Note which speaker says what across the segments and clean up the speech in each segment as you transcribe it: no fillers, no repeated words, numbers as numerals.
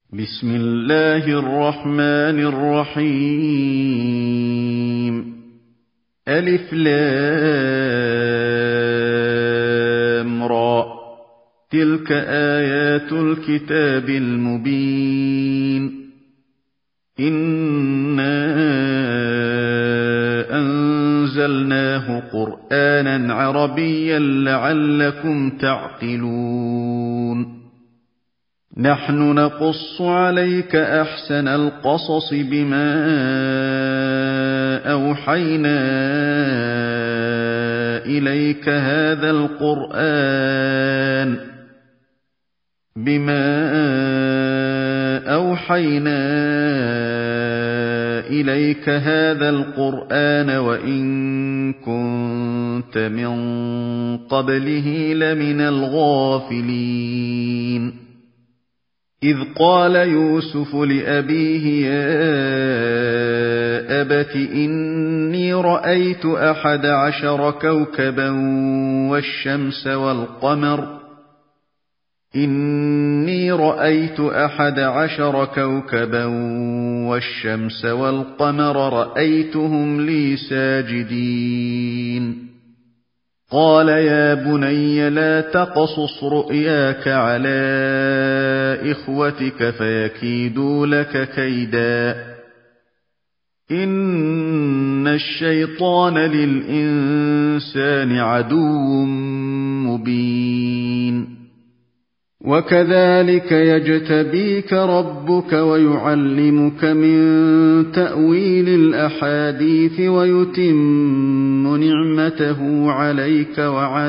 Speaker 1: بسم الله الرحمن الرحيم ألف لام را تلك آيات الكتاب المبين إنا أنزلناه قرآنا عربيا لعلكم تعقلون نحن نقص عليك أحسن القصص بما أوحينا إليك هذا القرآن وإن كنت من قبله لمن الغافلين إذ قال يوسف لأبيه يا أبت إني رأيت 11 كوكبا والشمس والقمر رأيتهم لي ساجدين قال يا بني لا تقصص رؤياك على إخوتك فيكيدوا لك كيدا إن الشيطان للإنسان عدو مبين وكذلك يجتبيك ربك ويعلمك من تأويل الأحاديث ويتم نعمته عليك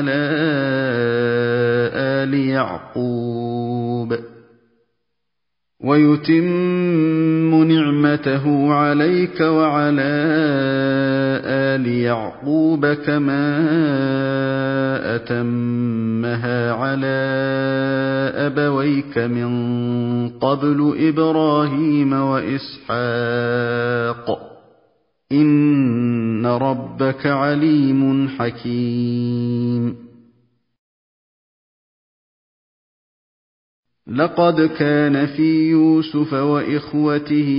Speaker 1: وعلى آل يعقوب كما أتمها على أبويك من قبل إبراهيم وإسحاق إن ربك عليم حكيم لقد كان في يوسف وإخوته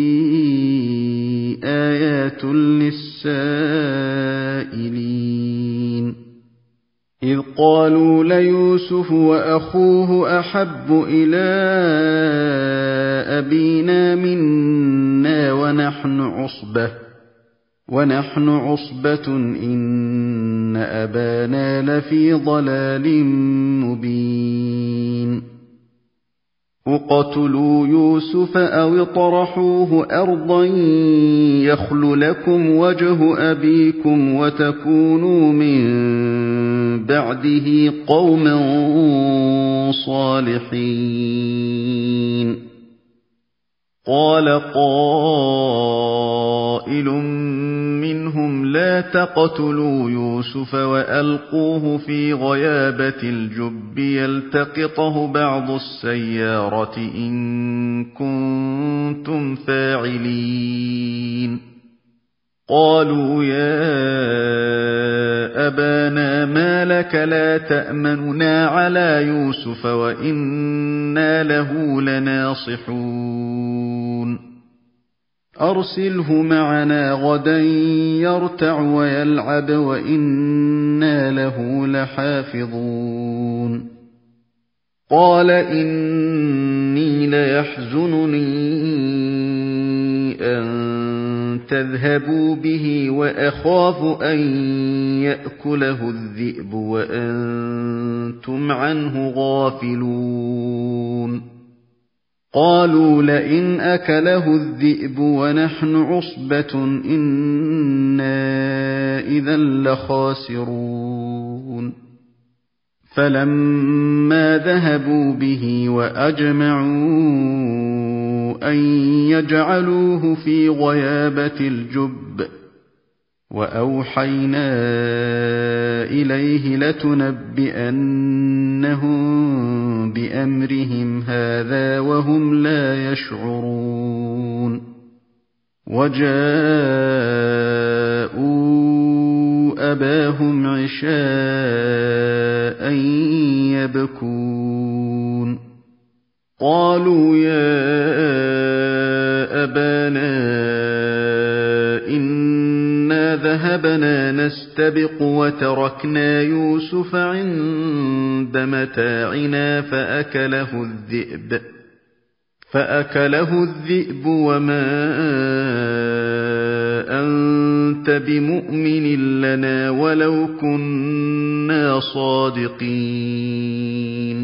Speaker 1: آيات للسائلين إذ قالوا ليوسف وأخوه أحب إلى أبينا منا ونحن عصبة إن أبانا لفي ضلال مبين اقتلوا يوسف أو اطرحوه أرضا يخل لكم وجه أبيكم وتكونوا من بعده قوما صالحين قال قائل منهم لا تقتلوا يوسف وألقوه في غيابة الجب يلتقطه بعض السيارة إن كنتم فاعلين قالوا يا أبانا ما لك لا تأمننا على يوسف وإنا له لناصحون أرسله معنا غدا يرتع ويلعب وإنا له لحافظون قال إني ليحزنني أن تذهبوا به وأخاف أن يأكله الذئب وأنتم عنه غافلون قالوا لئن أكله الذئب ونحن عصبة إنا إذا لخاسرون فلما ذهبوا به وأجمعوا أن يجعلوه في غيابة الجب وأوحينا إليه لتنبئنهم بأمرهم هذا وهم لا يشعرون وجاءوا أباهم عشاء يبكون قالوا يا ذهبنا نستبق وتركنا يوسف عند متاعنا فأكله الذئب وما أنت بمؤمن لنا ولو كنا صادقين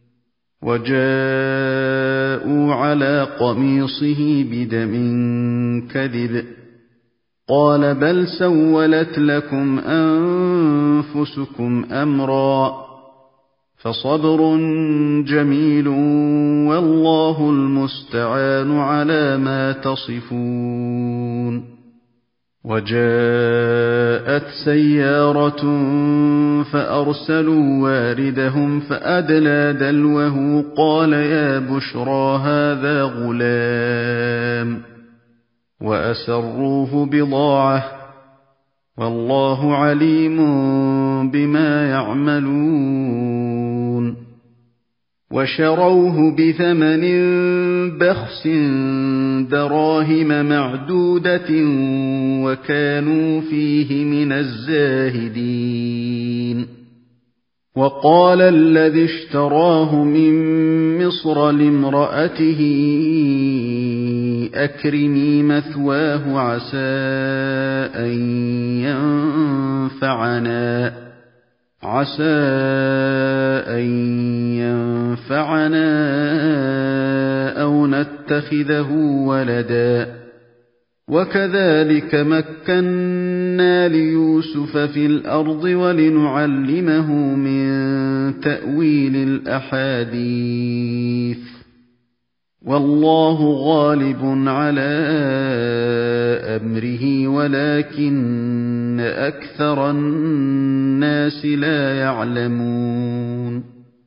Speaker 1: وجاءوا على قميصه بدم كذب قال بل سولت لكم أنفسكم أمرا فصبر جميل والله المستعان على ما تصفون وجاءت سيارة فأرسلوا واردهم فأدلى دلوه قال يا بشرى هذا غلام وأسروه بضاعة والله عليم بما يعملون وشروه بثمن بخس دراهم معدودة وكانوا فيه من الزاهدين وقال الذي اشتراه من مصر لامرأته أكرمي مثواه عسى أن ينفعنا أو نتخذه ولدا وكذلك مكنا ليوسف في الأرض ولنعلمه من تأويل الأحاديث والله غالب على أمره ولكن أكثر الناس لا يعلمون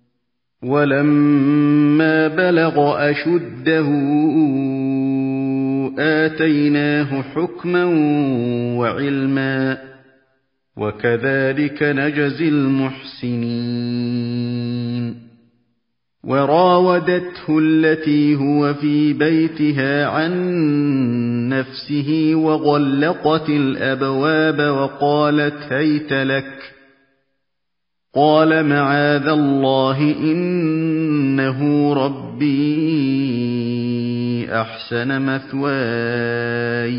Speaker 1: ولما بلغ أشده آتيناه حكما وعلما وكذلك نجزي المحسنين وراودته التي هو في بيتها عن نفسه وغلقت الأبواب وقالت هيت لك قال معاذ الله إنه ربي أحسن مثواي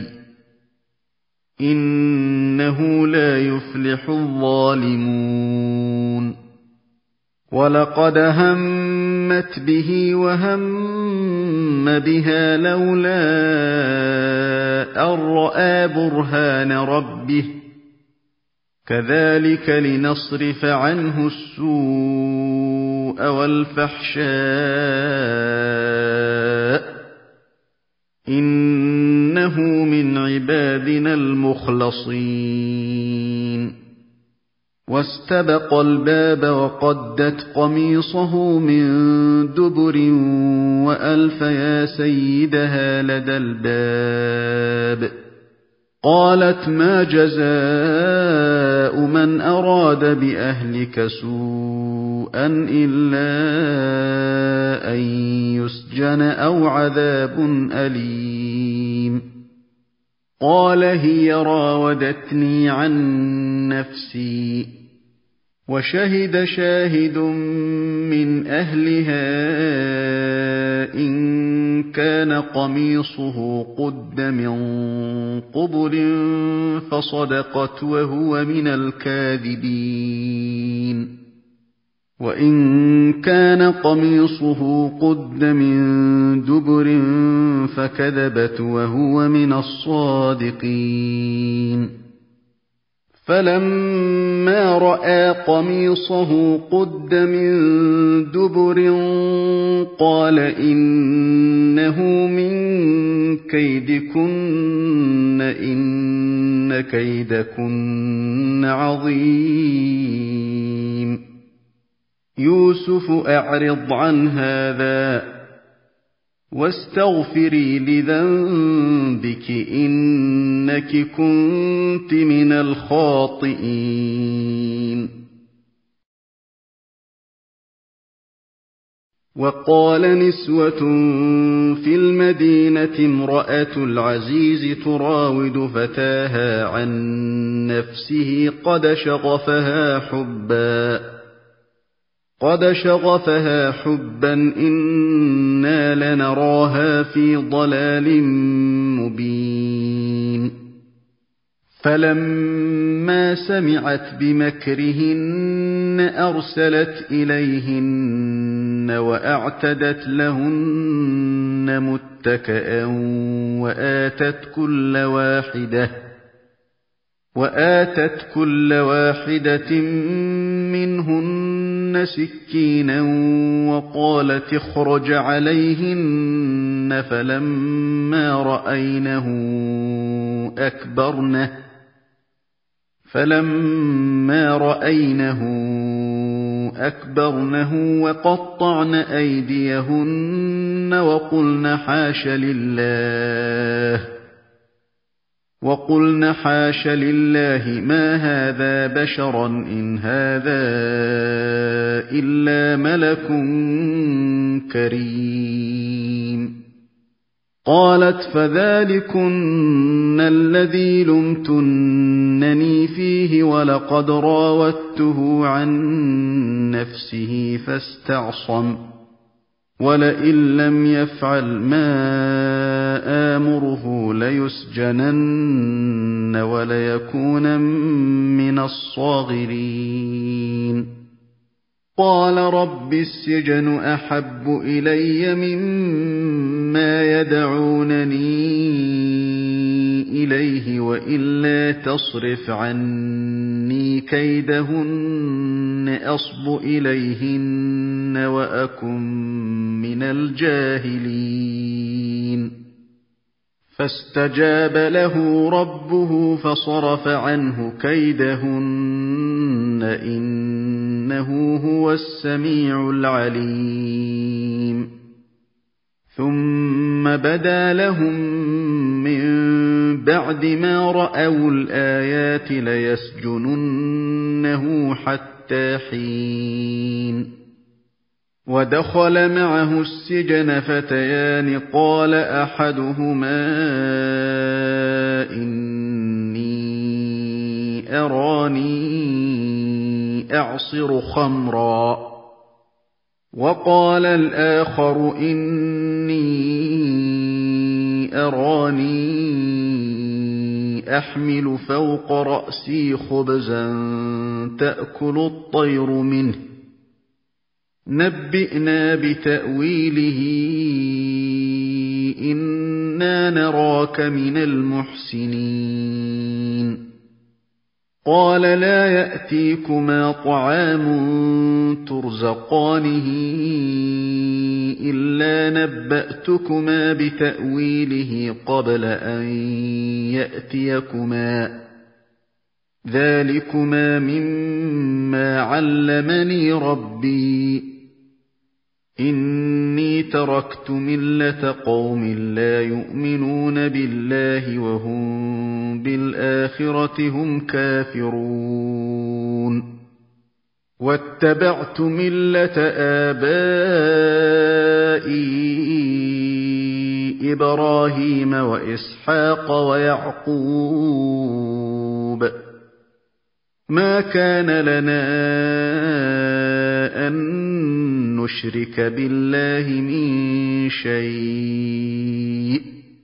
Speaker 1: إنه لا يفلح الظالمون ولقد همت به وهم بها لولا أن رأى برهان ربه كذلك لنصرف عنه السوء والفحشاء إنه من عبادنا المخلصين واستبق الباب وقدت قميصه من دبر وألف يا سيدها لدى الباب قالت ما جزاء من أراد بأهلك سوءا إلا أن يسجن أو عذاب أليم قال هي راودتني عن نفسي وشهد شاهد من أهلها إن كان قميصه قد من قبل فصدقت وهو من الكاذبين وإن كان قميصه قد من دبر فكذبت وهو من الصادقين فلما رأى قميصه قد من دبر قال إنه من كيدكن إن كيدكن عظيم يوسف أعرض عن هذا واستغفري لذنبك إنك كنت من الخاطئين وقال نسوة في المدينة امرأة العزيز تراود فتاها عن نفسه قد شغفها حبا إنا لنراها في ضلال مبين فلما سمعت بمكرهن أرسلت إليهن وأعتدت لهن متكئا وآتت كل واحدة منهن سكينا وقالت اخرج عليهن فلما رأينه أكبرنه وقطعن أيديهن وقلن حاش لله ما هذا بشرا إن هذا إلا ملك كريم قالت فذلكن الذي لمتنني فيه ولقد راودته عن نفسه فاستعصم ولئن لم يفعل ما آمره ليسجنن وليكونن من الصاغرين قال رب السجن أحب إلي مما يدعونني إليه وإلا تصرف عني كيدهن أصب إليهن وأكن من الجاهلين فاستجاب له ربه فصرف عنه كيدهن إنه هو السميع العليم ثم بدا لهم من بعد ما رأوا الآيات ليسجننه حتى حين ودخل معه السجن فتيان قال أحدهما إني أراني أعصر خمرا وقال الآخر إني أراني أحمل فوق رأسي خبزا تأكل الطير منه نبئنا بتأويله إنا نراك من المحسنين قال لا يأتيكما طعام ترزقانه إلا نبأتكما بتأويله قبل أن يأتيكما ذلكما مما علمني ربي إني تركت ملة قوم لا يؤمنون بالله وهم بالآخرة هم كافرون واتبعت ملة آبائي إبراهيم وإسحاق ويعقوب ما كان لنا أن نشرك بالله من شيء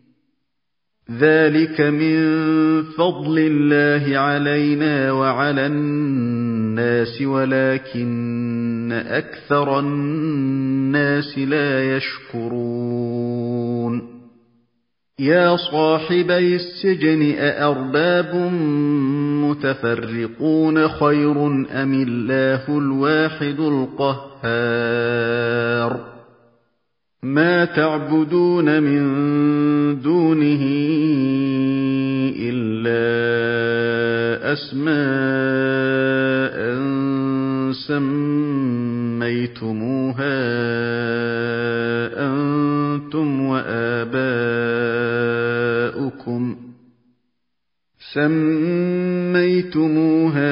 Speaker 1: ذلك من فضل الله علينا وعلى الناس ولكن أكثر الناس لا يشكرون يا صاحبي السجن أأرباب متفرقون خير أم الله الواحد القهار ما تعبدون من دونه إلا أسماء سميتموها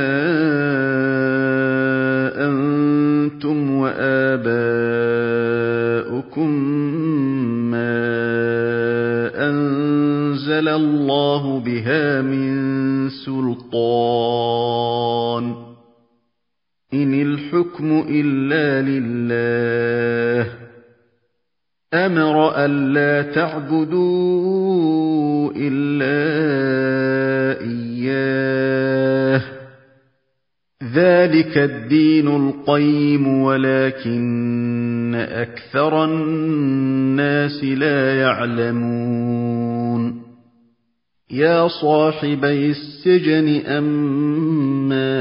Speaker 1: أنتم وآباؤكم أنزل الله بها من سلطان إن الحكم إلا لله أمر ألا تعبدوا إلا إياه ذلك الدين القيم ولكن أكثر الناس لا يعلمون يا صاحبي السجن أما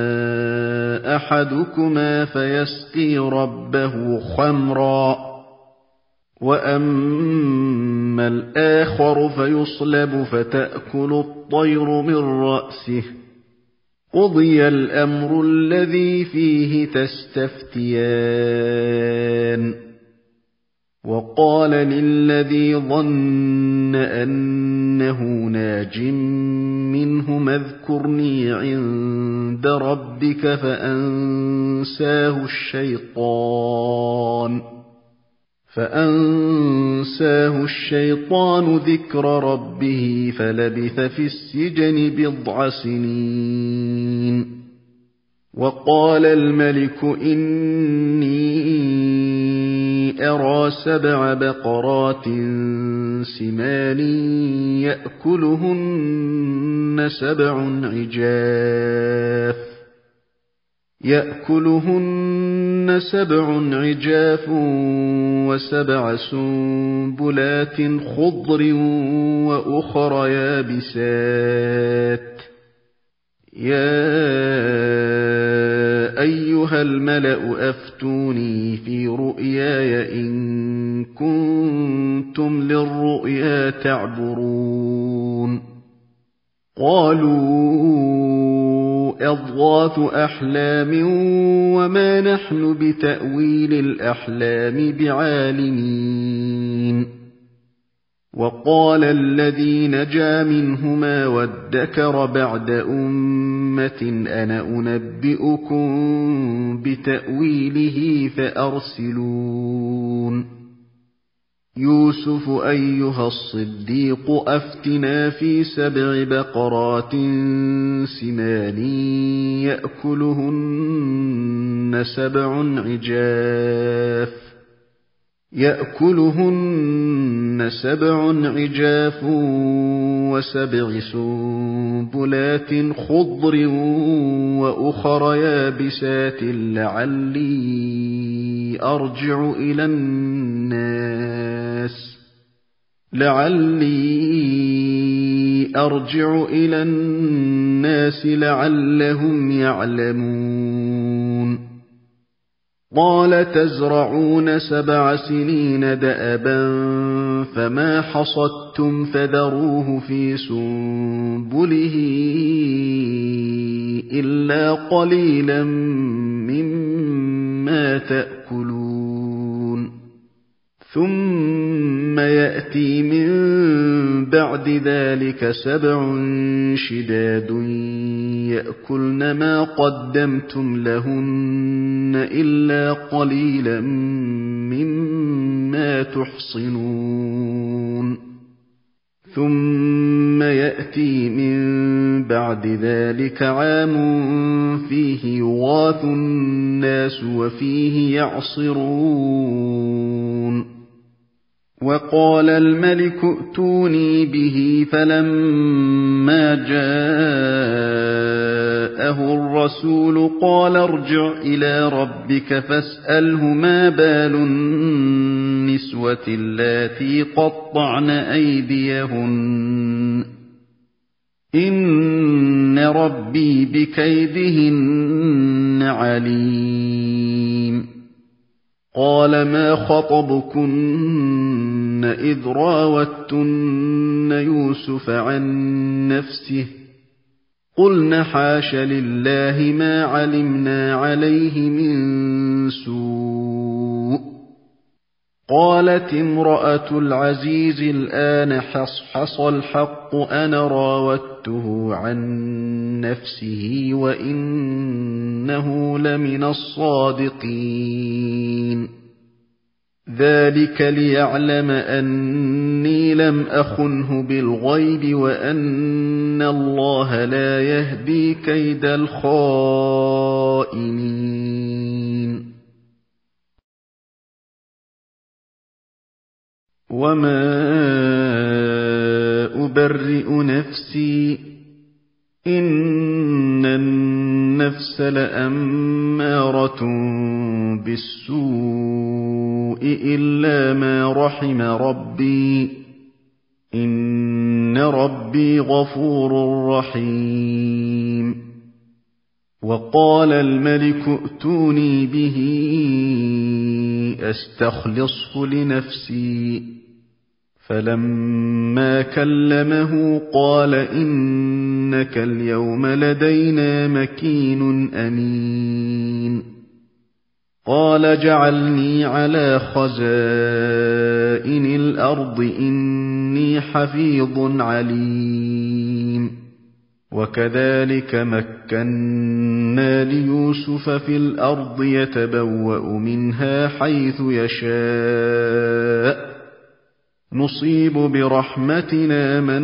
Speaker 1: أحدكما فيسقي ربه خمرا وأما الآخر فيصلب فتأكل الطير من رأسه قضي الأمر الذي فيه تستفتيان وقال للذي ظن أنه ناج منهما اذكرني عند ربك فأنساه الشيطان ذكر ربه فلبث في السجن بضع سنين وقال الملك إني أرى 7 بقرات سمان يأكلهن 7 عجاف و7 سنبلات خضر وأخر يابسات يا أيها الملأ أفتوني في رؤياي إن كنتم للرؤيا تعبرون قالوا أضغاث أحلام وما نحن بتأويل الأحلام بعالمين وقال الذي نجا منهما وادكر بعد أمة أنا أنبئكم بتأويله فأرسلون يوسف أيها الصديق أفتنا في 7 بقرات سمان يأكلهن 7 عجاف و7 سنبلات خضر وأخر يابسات لعلي أرجع إلى الناس لعلهم يعلمون قال تزرعون 7 سنين دأبا فما حصدتم فذروه في سنبله إلا قليلا مما تأكلون ثم يأتي من بعد ذلك 7 شداد يأكلن ما قدمتم لهن إلا قليلا مما تحصنون ثم يأتي من بعد ذلك عام فيه يغاث الناس وفيه يعصرون وقال الملك ائتوني به فلما جاءه الرسول قال ارجع إلى ربك فاسأله ما بال النسوة اللاتي قطعن أيديهن إن ربي بكيدهن عليم قال ما خطبكن إذ راوتن يوسف عن نفسه قلن حاش لله ما علمنا عليه من سوء قالت امرأة العزيز الآن حصحص الحق أنا راودته عن نفسه وإنه لمن الصادقين ذلك ليعلم أني لَمْ أَخُنْهُ بِالْغَيْبِ وَأَنَّ اللَّهَ لَا يَهْدِي كَيْدَ الْخَائِنِينَ وَمَا أُبَرِّئُ نَفْسِي إِنَّ النَّفْسَ لَأَمَّارَةٌ بِالسُّوءِ إِلَّا مَا رَحِمَ رَبِّي إِنَّ رَبِّي غَفُورٌ رَّحِيمٌ وَقَالَ الْمَلِكُ ائْتُونِي بِهِ أَسْتَخْلِصْهُ لِنَفْسِي فَلَمَّا كَلَّمَهُ قَالَ إِنَّكَ الْيَوْمَ لَدَيْنَا مَكِينٌ أَمِينٌ قَالَ اجْعَلْنِي عَلَىٰ خَزَائِنِ الْأَرْضِ إِنِّي حَفِيظٌ عَلِيمٌ وَكَذَٰلِكَ مَكَّنَّا لِيُوسُفَ فِي الْأَرْضِ يَتَبَوَّأُ مِنْهَا حَيْثُ يَشَاءُ نُصِيبُ بِرَحْمَتِنَا مَن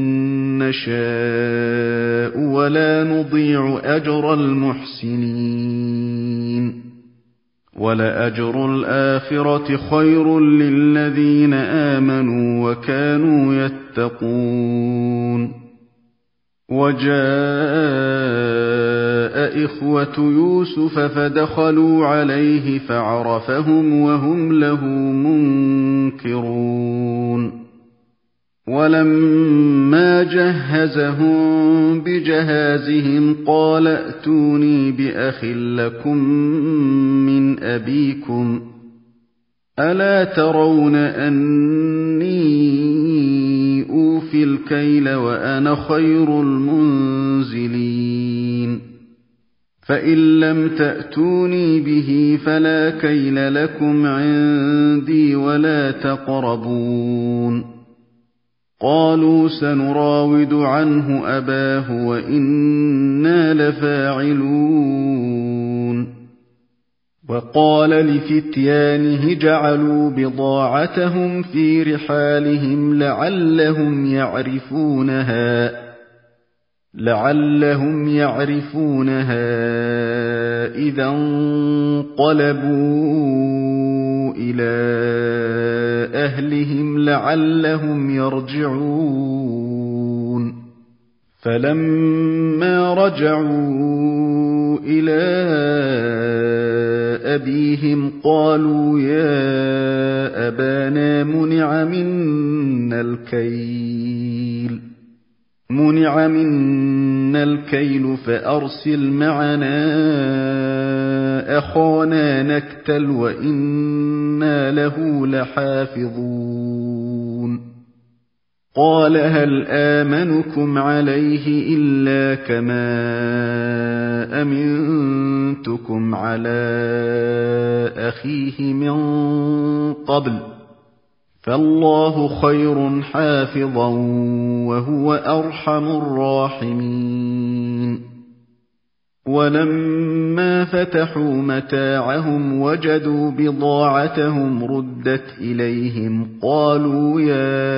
Speaker 1: نَّشَاءُ وَلَا نُضِيعُ أَجْرَ الْمُحْسِنِينَ وَلَأَجْرُ الْآخِرَةِ خَيْرٌ لِّلَّذِينَ آمَنُوا وَكَانُوا يَتَّقُونَ وَجَاءَ إِخْوَةُ يُوسُفَ فَدَخَلُوا عَلَيْهِ فَعَرَفَهُمْ وَهُمْ لَهُ مُنكِرُونَ وَلَمَّا جَهَّزَهُم بِجَهَازِهِمْ قَالَ ائْتُونِي بِأَخٍ لَّكُم مِّنْ أَبِيكُمْ أَلَا تَرَوْنَ أَنِّي أُوفِي الْكَيْلَ وَأَنَا خَيْرُ الْمُنزِلِينَ فَإِن لَّمْ تَأْتُونِي بِهِ فَلَا كَيْلَ لَكُمْ عِندِي وَلَا تَقْرَبُونِ قَالُوا سَنُرَاوِدُ عَنْهُ أَبَاهُ وَإِنَّا لَفَاعِلُونَ وَقَالَ لِفِتْيَانِهِ جَعَلُوا بِضَاعَتَهُمْ فِي رِحَالِهِمْ لَعَلَّهُمْ يَعْرِفُونَهَا إِذَا انقَلَبُوا إِلَىٰ أَهْلِهِمْ لَعَلَّهُمْ يَرْجِعُونَ فَلَمَّا رَجَعُوا إِلَىٰ أَبِيهِمْ قَالُوا يَا أَبَانَا مُنِعَ مِنَّا الْكَيْلُ فَأَرْسِلْ مَعَنَا أَخَانَا نَكْتَلْ وَإِنَّا لَهُ لَحَافِظُونَ قَالَ هَلْ آمَنُكُمْ عَلَيْهِ إِلَّا كَمَا أَمِنتُكُمْ عَلَىٰ أَخِيهِ مِن قَبْلُ فَاللَّهُ خَيْرٌ حَافِظًا وَهُوَ أَرْحَمُ الرَّاحِمِينَ وَلَمَّا فَتَحُوا مَتَاعَهُمْ وَجَدُوا بِضَاعَتَهُمْ رُدَّتْ إِلَيْهِمْ قَالُوا يَا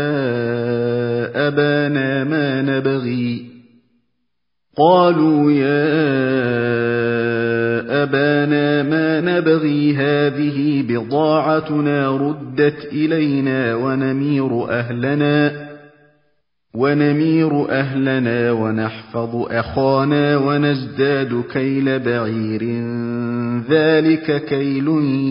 Speaker 1: أَبَانَا مَا نَبْغِي هَٰذِهِ بِضَاعَتُنَا رُدَّتْ إِلَيْنَا ونمير أهلنا ونحفظ أخانا ونزداد كيل بعير ذلك كيل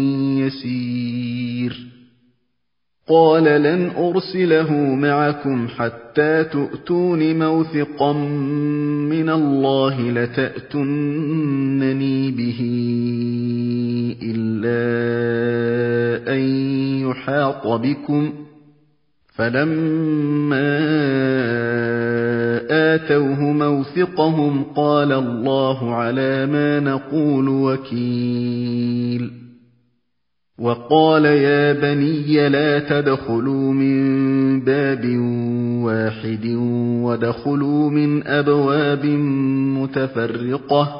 Speaker 1: يسير قال لن أرسله معكم حتى تؤتون موثقا من الله لتأتونني به إلا أن يحاط بكم فلما آتوه موثقهم قال الله على ما نقول وكيل وقال يا بني لا تدخلوا من باب واحد وادخلوا من أبواب متفرقة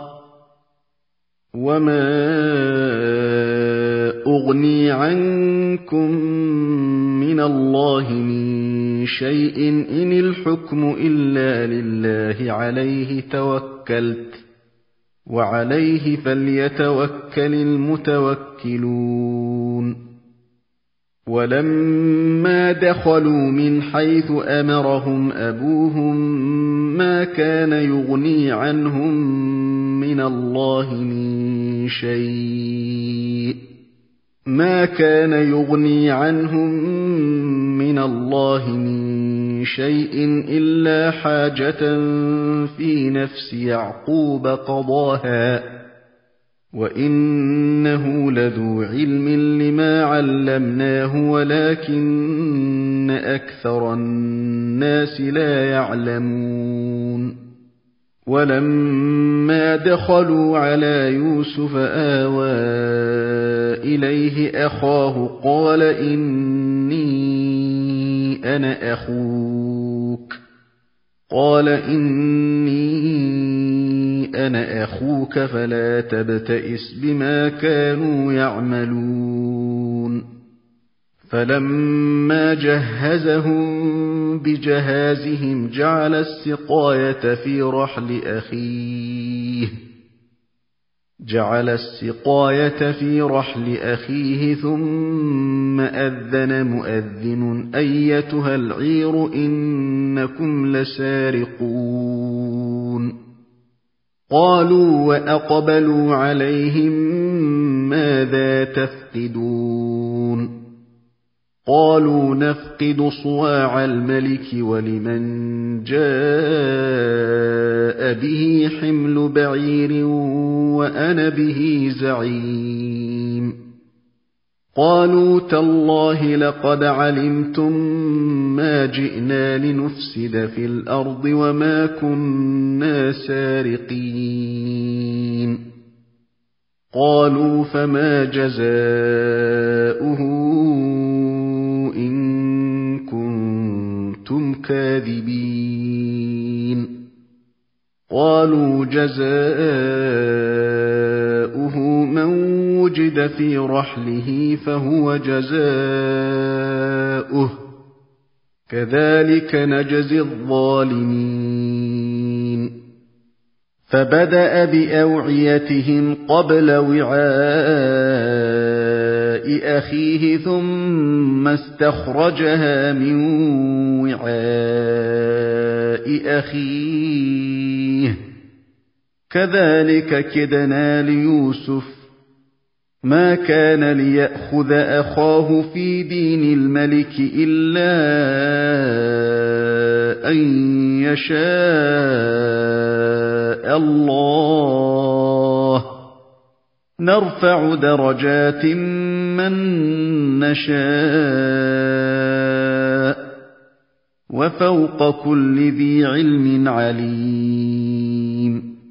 Speaker 1: وما أغني عنكم من مِّنَ اللَّهِ مِن شَيْءٍ إِنِ الْحُكْمُ إِلَّا لِلَّهِ عَلَيْهِ تَوَكَّلْتُ وَعَلَيْهِ فَلْيَتَوَكَّلِ الْمُتَوَكِّلُونَ وَلَمَّا دَخَلُوا مِنْ حَيْثُ أَمَرَهُمْ أَبُوهُم مَّا كَانَ يُغْنِي عَنْهُم مِّنَ اللَّهِ مِن شَيْءٍ إِلَّا حَاجَةً فِي نَفْسِ يَعْقُوبَ قَضَاهَا وَإِنَّهُ لَذُو عِلْمٍ لِّمَا عَلَّمْنَاهُ وَلَٰكِنَّ أَكْثَرَ النَّاسِ لَا يَعْلَمُونَ وَلَمَّا دَخَلُوا عَلَىٰ يُوسُفَ آوَىٰ إِلَيْهِ أَخَاهُ قَالَ إِنِّي أَنَا أَخُوكَ فَلَا تَبْتَئِسْ بِمَا كَانُوا يَعْمَلُونَ فَلَمَّا جَهَّزَهُم بِجَهَازِهِمْ جَعَلَ السِّقَايَةَ فِي رَحْلِ أَخِيهِ ثُمَّ أَذَّنَ مُؤَذِّنٌ أَيَّتُهَا الْعِيرُ إِنَّكُمْ لَسَارِقُونَ قَالُوا وَأَقْبَلُوا عَلَيْهِم مَّاذَا تَفْقِدُونَ قَالُوا نَفْقِدُ صُوَاعَ الْمَلِكِ وَلِمَن جَاءَ بِهِ حِمْلُ بَعِيرٍ وَأَنَا بِهِ زَعِيمٌ قَالُوا تَاللَّهِ لَقَدْ عَلِمْتُم مَّا جِئْنَا لِنُفْسِدَ فِي الْأَرْضِ وَمَا كُنَّا سَارِقِينَ قَالُوا فَمَا جَزَاؤُهُ إِن كُنتُمْ كَاذِبِينَ قَالُوا جَزَاؤُهُ مَن وُجِدَ فِي رَحْلِهِ فَهُوَ جَزَاؤُهُ كَذَٰلِكَ نَجْزِي الظَّالِمِينَ فَبَدَأَ بِأَوْعِيَتِهِمْ قَبْلَ وِعَاءِ أَخِيهِ ثُمَّ اسْتَخْرَجَهَا مِن وِعَاءِ أَخِيهِ كَذَٰلِكَ كِدْنَا لِيُوسُفَ مَا كَانَ لِيَأْخُذَ أَخَاهُ فِي دِينِ الْمَلِكِ إِلَّا أَن يَشَاءَ اللَّهُ ۚ نَرْفَعُ دَرَجَاتٍ مَّن نَّشَاءُ ۗ وَفَوْقَ كُلِّ ذِي عِلْمٍ عَلِيمٌ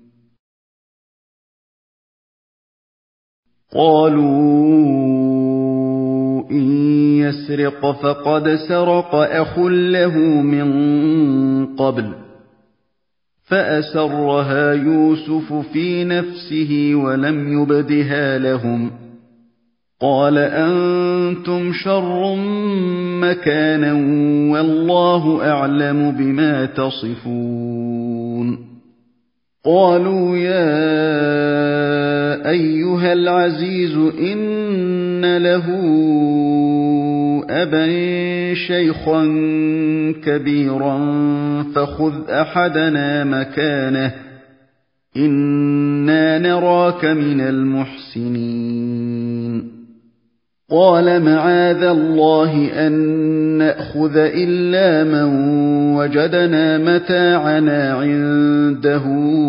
Speaker 1: قَالُوا إِن يَسْرِقْ فَقَدْ سَرَقَ أَخٌ لَّهُ مِن قَبْلُ فَأَسَرَّهَا يُوسُفُ فِي نَفْسِهِ وَلَمْ يُبْدِهَا لَهُمْ قَالَ أَنتُمْ شَرٌّ مَّكَانًا وَاللَّهُ أَعْلَمُ بِمَا تَصِفُونَ قَالُوا يَا أَيُّهَا الْعَزِيزُ إِنَّ لَهُ أَبًا شَيْخًا كَبِيرًا فَخُذْ أَحَدَنَا مَكَانَهُ إِنَّا نَرَاكَ مِنَ الْمُحْسِنِينَ قَالَ مَعَاذَ اللَّهِ أَن نَّأْخُذَ إِلَّا مَن وَجَدْنَا مَتَاعَنَا عِندَهُ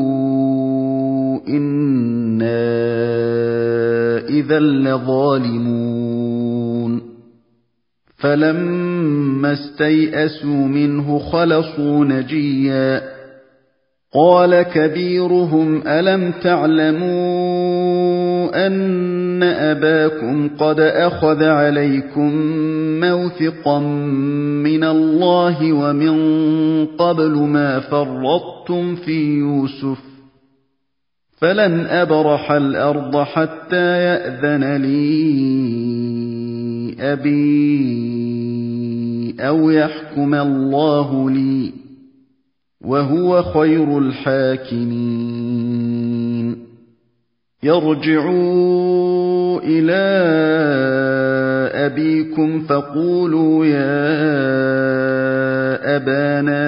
Speaker 1: إِنَّا إِذًا لَّظَالِمُونَ فَلَمَّا اسْتَيْأَسُوا مِنْهُ خَلَصُوا نَجِيًّا قَالَ كَبِيرُهُمْ أَلَمْ تَعْلَمُوا أَنَّ أَبَاكُمْ قَدْ أَخَذَ عَلَيْكُم مَّوْثِقًا مِّنَ اللَّهِ وَمِن قَبْلُ مَا فَرَّطتُمْ فِي يُوسُفَ فَلَنْ أَبْرَحَ الْأَرْضَ حَتَّىٰ يَأْذَنَ لِي أَبِي أَوْ يَحْكُمَ اللَّهُ لِي وَهُوَ خَيْرُ الْحَاكِمِينَ يَرْجِعُوا إِلَىٰ أَبِيكُمْ فَقُولُوا يَا أَبَانَا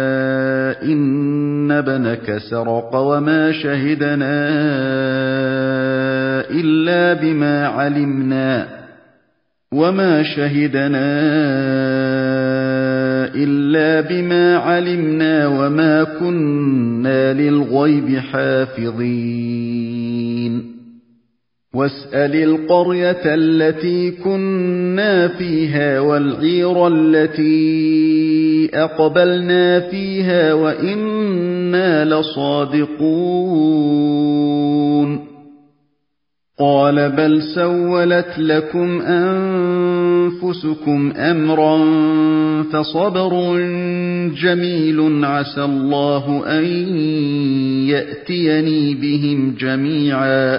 Speaker 1: إِنَّ ابْنَكَ سَرَقَ وَمَا شَهِدْنَا إِلَّا بِمَا عَلِمْنَا وَمَا كُنَّا لِلْغَيْبِ حَافِظِينَ وَاسْأَلِ الْقَرْيَةَ الَّتِي كُنَّا فِيهَا وَالْعِيرَ الَّتِي أَقْبَلْنَا فِيهَا وَإِنَّا لَصَادِقُونَ قَالَ بَلْ سَوَّلَتْ لَكُمْ أَنفُسُكُمْ أَمْرًا فَصَبْرٌ جَمِيلٌ عَسَى اللَّهُ أَن يَأْتِيَنِي بِهِمْ جَمِيعًا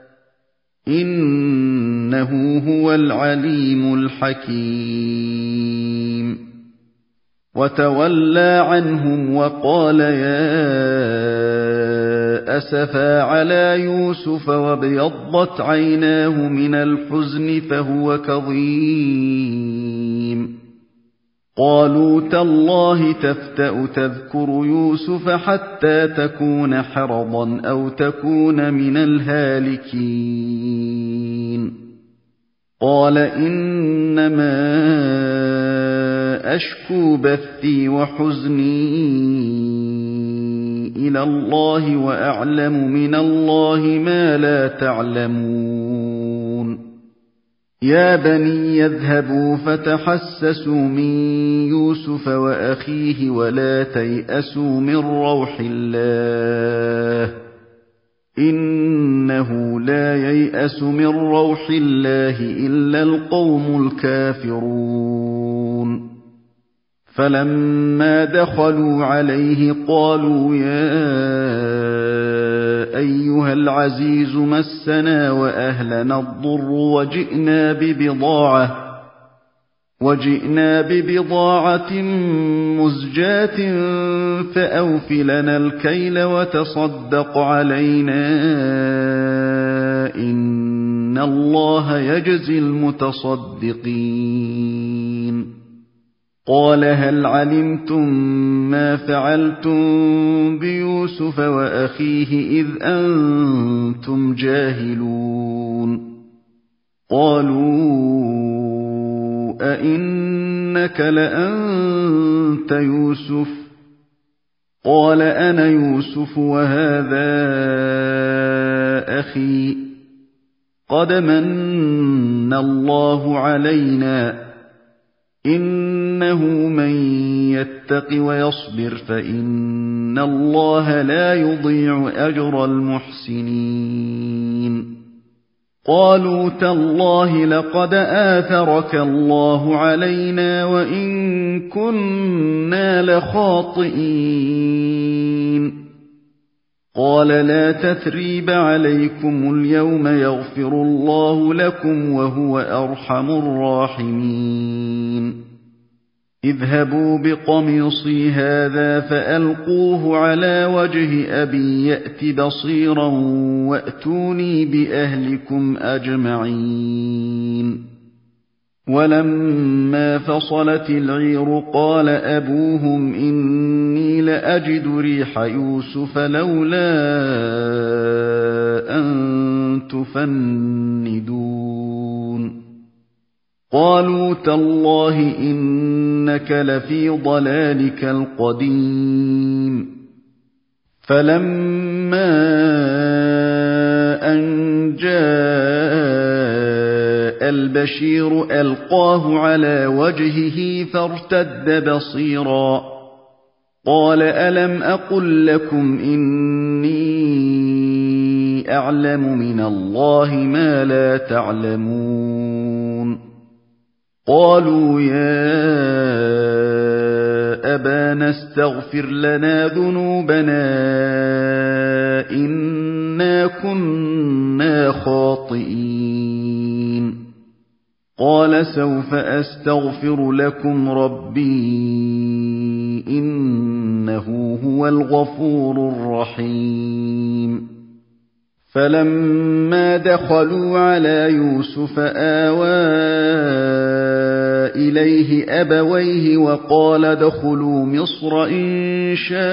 Speaker 1: إِنَّهُ هُوَ الْعَلِيمُ الْحَكِيمُ وَتَوَلَّىٰ عَنْهُمْ وَقَالَ يَا أَسَفَىٰ عَلَىٰ يُوسُفَ وَابْيَضَّتْ عَيْنَاهُ مِنَ الْحُزْنِ فَهُوَ كَظِيمٌ قَالُوا تَاللَّهِ تَفْتَأُ تَذْكُرُ يُوسُفَ حَتَّىٰ تَكُونَ حَرَضًا أَوْ تَكُونَ مِنَ الْهَالِكِينَ قَالَ إِنَّمَا أَشْكُو بَثِّي وَحُزْنِي إِلَى اللَّهِ وَأَعْلَمُ مِنَ اللَّهِ مَا لَا تَعْلَمُونَ يَا بَنِيَّ اذْهَبُوا فَتَحَسَّسُوا مِن يُوسُفَ وَأَخِيهِ وَلَا تَيْأَسُوا مِن رَّوْحِ اللَّهِ إِنَّهُ لَا يَيْأَسُ مِن رَّوْحِ اللَّهِ إِلَّا الْقَوْمُ الْكَافِرُونَ فَلَمَّا دَخَلُوا عَلَيْهِ قَالُوا يَا أَيُّهَا الْعَزِيزُ مَسَّنَا وَأَهْلَنَا الضُّرُّ وَجِئْنَا بِبِضَاعَةٍ مُزْجَاةٍ فَأَوْفِ لَنَا الْكَيْلَ وَتَصَدَّقْ عَلَيْنَا إِنَّ اللَّهَ يَجْزِي الْمُتَصَدِّقِينَ قَالَ هَلْ عَلِمْتُم مَّا فَعَلْتُم بِيُوسُفَ وَأَخِيهِ إِذْ أَنتُمْ جَاهِلُونَ قَالُوا أَإِنَّكَ لَأَنتَ يُوسُفُ ۖ قَالَ أَنَا يُوسُفُ وَهَٰذَا أَخِي ۖ قَدْ مَنَّ اللَّهُ عَلَيْنَا ۖ إِنَّهُ مَن يَتَّقِ وَيَصْبِرْ فَإِنَّ اللَّهَ لَا يُضِيعُ أَجْرَ الْمُحْسِنِينَ قَالُوا تَاللَّهِ لَقَدْ آثَرَكَ اللَّهُ عَلَيْنَا وَإِن كُنَّا لَخَاطِئِينَ قَالَ لَا تَثْرِيبَ عَلَيْكُمُ الْيَوْمَ يَغْفِرُ اللَّهُ لَكُمْ وَهُوَ أَرْحَمُ الرَّاحِمِينَ اذْهَبُوا بِقَمِيصِي هَٰذَا فَأَلْقُوهُ عَلَىٰ وَجْهِ أَبِي يَأْتِ بَصِيرًا وَأْتُونِي بِأَهْلِكُمْ أَجْمَعِينَ وَلَمَّا فَصَلَتِ الْعِيرُ قَالَ أَبُوهُمْ إِنِّي لَأَجِدُ رِيحَ يُوسُفَ لَوْلَا أَن تُفَنِّدُونِ قَالُوا تَاللَّهِ إِنَّكَ لَفِي ضَلَالِكَ الْقَدِيمِ فَلَمَّا أَن جَاءَ الْبَشِيرُ أَلْقَاهُ عَلَىٰ وَجْهِهِ فَارْتَدَّ بَصِيرًا قَالَ أَلَمْ أَقُل لَّكُمْ إِنِّي أَعْلَمُ مِنَ اللَّهِ مَا لَا تَعْلَمُونَ قَالُوا يَا أَبَانَا اسْتَغْفِرْ لَنَا ذُنُوبَنَا إِنَّا كُنَّا خَاطِئِينَ قال سوف أستغفر لكم ربي إنه هو الغفور الرحيم فلما دخلوا على يوسف آوى إليه أبويه وقال ادخلوا مصر إن شاء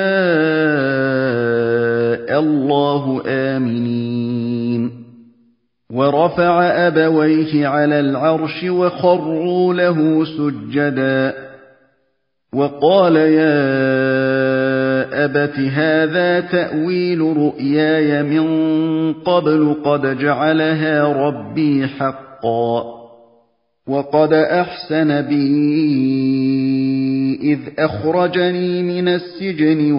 Speaker 1: الله آمنين ورفع أبويه على العرش وخروا له سجدا وقال يا أبت هذا تأويل رؤياي من قبل قد جعلها ربي حقا وقد أحسن بي إذ أخرجني من السجن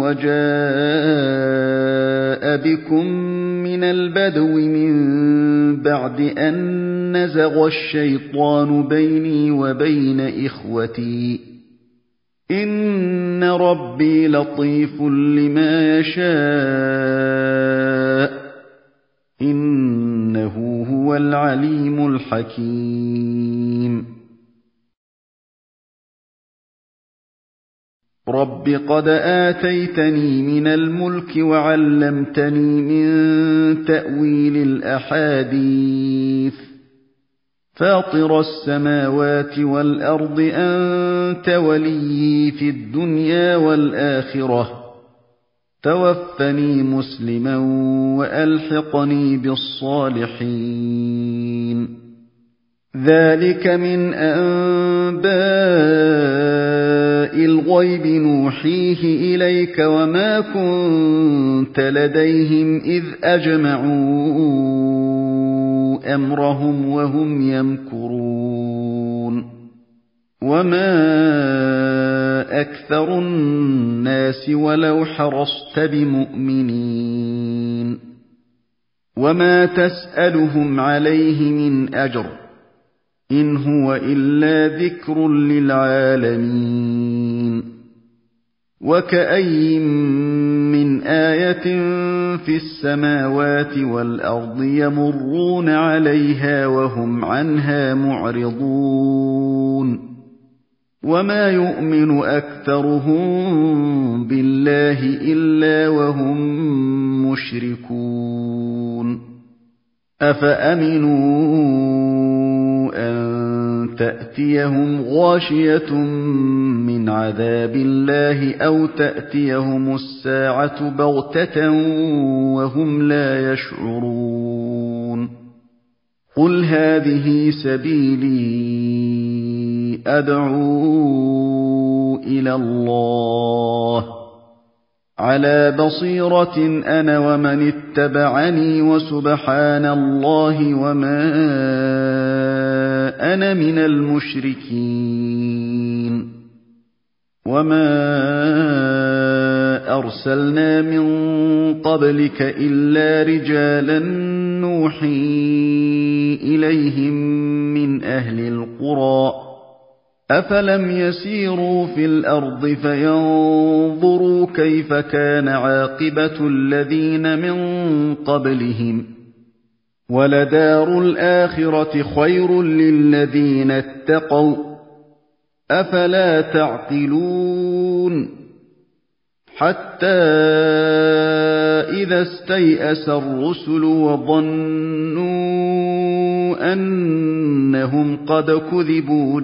Speaker 1: وجاء بكم من البدو من بعد أن نزغ الشيطان بيني وبين إخوتي إن ربي لطيف لما يشاء إنه هو العليم الحكيم رب قد آتيتني من الملك وعلمتني من تأويل الأحاديث فاطر السماوات والأرض أنت وليي في الدنيا والآخرة توفني مسلما وألحقني بالصالحين ذلك من أنباء الغيب نوحيه إليك وما كنت لديهم إذ أجمعوا أمرهم وهم يمكرون وما أكثر الناس ولو حرصت بمؤمنين وما تسألهم عليه من أجر إن هو إلا ذكر للعالمين وكأي من آية في السماوات والأرض يمرون عليها وهم عنها معرضون وما يؤمن أكثرهم بالله إلا وهم مشركون أفأمنوا أن تأتيهم غاشية من عذاب الله أو تأتيهم الساعة بغتة وهم لا يشعرون قل هذه سبيلي أدعو إلى الله على بصيرة أنا ومن اتبعني وسبحان الله وما أنا من المشركين وما أرسلنا من قبلك إلا رجالا نوحي إليهم من أهل القرى أفلم يسيروا في الأرض فينظروا كيف كان عاقبة الذين من قبلهم ولدار الآخرة خير للذين اتقوا أفلا تعقلون حتى إذا استيأس الرسل وظنوا أنهم قد كذبوا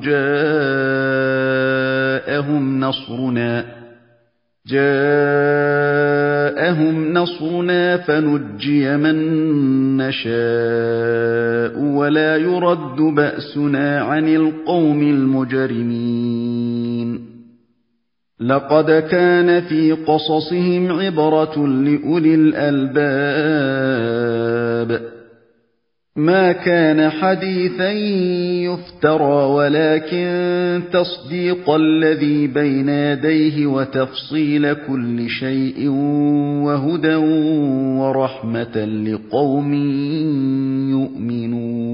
Speaker 1: جاءهم نصرنا فنجي من نشاء ولا يرد بأسنا عن القوم المجرمين لقد كان في قصصهم عبرة لأولي الألباب ما كان حديثا يفترى ولكن تصديق الذي بين يديه وتفصيل كل شيء وهدى ورحمة لقوم يؤمنون